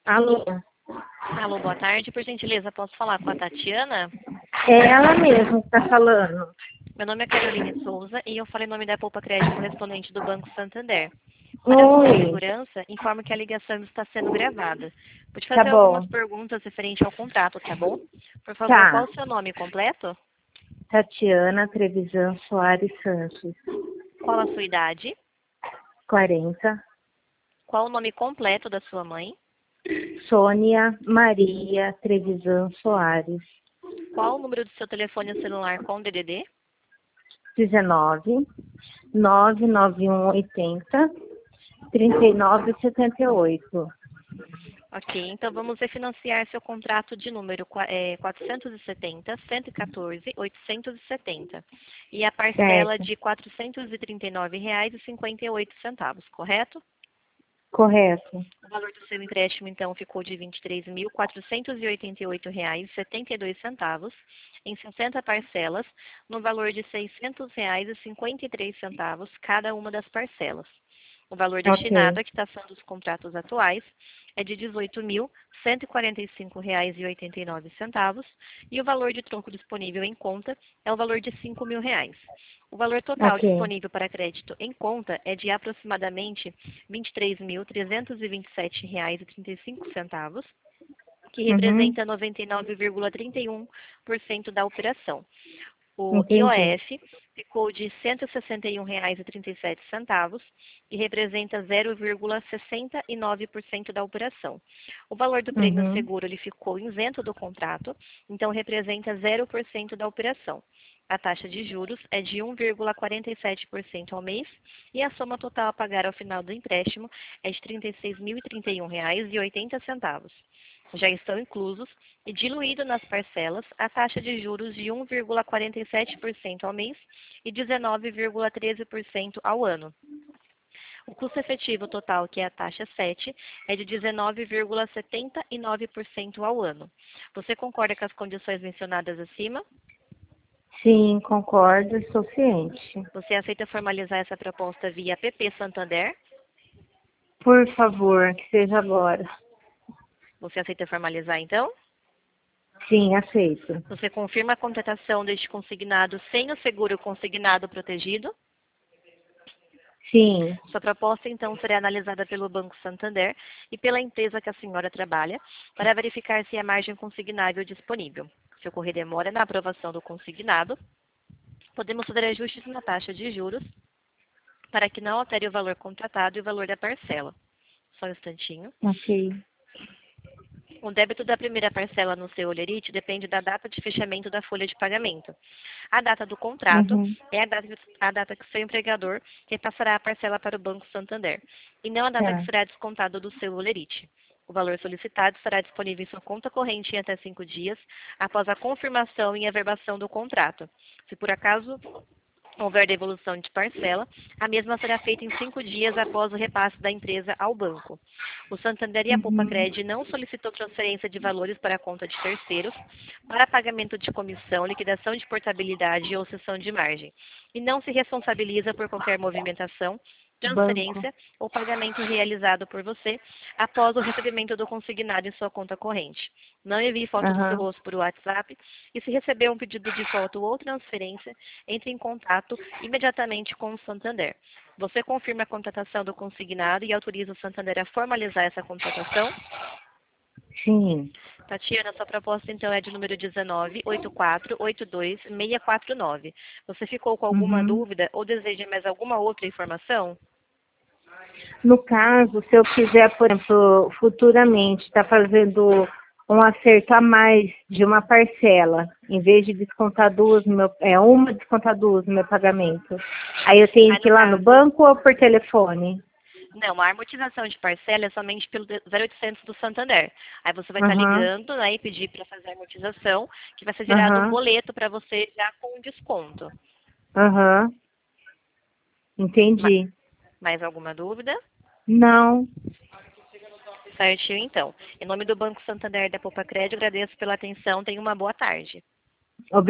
Alô? Alô, boa tarde. Por gentileza, posso falar com a Tatiana? É ela mesma que está falando. Meu nome é Caroline Souza e eu falo em nome da Poupa Crédito correspondente do Banco Santander. Para sua Oi, segurança, informo que a ligação está sendo gravada. Vou te tá fazer algumas bom. perguntas referente ao contrato, tá bom? Por favor, qual Tá. o seu nome completo? Tatiana Trevisan Soares Santos. Qual a sua idade? 40. Qual o nome completo da sua mãe? Sônia Maria Trevisan Soares. Qual o número do seu telefone celular com DDD? 19 99180 3978. Ok, então vamos refinanciar seu contrato de número 470, 114, 870. E a parcela Certo. de R$ 439,58, correto? Correto. O valor do seu empréstimo, então, ficou de R$ 23.488,72, em 60 parcelas, no valor de R$ 600,53 cada uma das parcelas. O valor destinado Ok. à quitação dos contratos atuais é de R$ 18.145,89 e o valor de troco disponível em conta é o valor de R$ 5.000. O valor total Ok. disponível para crédito em conta é de aproximadamente R$ 23.327,35, que Uhum. representa 99,31% da operação. O Entendi. IOF ficou de R$ 161,37 e representa 0,69% da operação. O valor do prêmio Uhum. seguro ele ficou isento do contrato, então representa 0% da operação. A taxa de juros é de 1,47% ao mês e a soma total a pagar ao final do empréstimo é de R$ 36.031,80. Já estão inclusos e diluído nas parcelas a taxa de juros de 1,47% ao mês e 19,13% ao ano. O custo efetivo total, que é a taxa 7, é de 19,79% ao ano. Você concorda com as condições mencionadas acima? Sim, concordo, estou ciente. Você aceita formalizar essa proposta via PP Santander? Por favor, que seja agora. Você aceita formalizar então? Sim, aceito. Você confirma a contratação deste consignado sem o seguro consignado protegido? Sim. Sua proposta, então, será analisada pelo Banco Santander e pela empresa que a senhora trabalha para verificar se há margem consignável disponível. Se ocorrer demora na aprovação do consignado, podemos fazer ajustes na taxa de juros para que não altere o valor contratado e o valor da parcela. Só um instantinho. Ok. O débito da primeira parcela no seu Olerite depende da data de fechamento da folha de pagamento. A data do contrato Uhum. é a data que o seu empregador repassará a parcela para o Banco Santander, e não a data que Tá. será descontado do seu Olerite. O valor solicitado estará disponível em sua conta corrente em até 5 dias após a confirmação e averbação do contrato. Se por acaso houver devolução de parcela, a mesma será feita em 5 dias após o repasse da empresa ao banco. O Santander e a Uhum. Poupa-Cred não solicitou transferência de valores para a conta de terceiros para pagamento de comissão, liquidação de portabilidade ou cessão de margem, e não se responsabiliza por qualquer movimentação, Banco. transferência ou pagamento realizado por você após o recebimento do consignado em sua conta corrente. Não envie foto do seu Aham. rosto por WhatsApp e, se receber um pedido de foto ou transferência, entre em contato imediatamente com o Santander. Você confirma a contratação do consignado e autoriza o Santander a formalizar essa contratação? Sim. Tatiana, sua proposta então é de número 198482-649. Você ficou com alguma Uhum. dúvida ou deseja mais alguma outra informação? No caso, se eu quiser, por exemplo, futuramente, estar fazendo um acerto a mais de uma parcela, em vez de descontar duas, uma descontar duas no meu pagamento. Aí eu tenho Aí, que no ir lá no caso, banco ou por telefone? não, a amortização de parcela é somente pelo 0800 do Santander. Aí você vai estar Aham, ligando, né, e pedir para fazer a amortização, que vai ser gerado um aham, boleto para você já com desconto. aham. Ma- Entendi. Mais alguma dúvida? Não. Certinho, então. Em nome do Banco Santander da Poupa Crédito, agradeço pela atenção. Tenha uma boa tarde.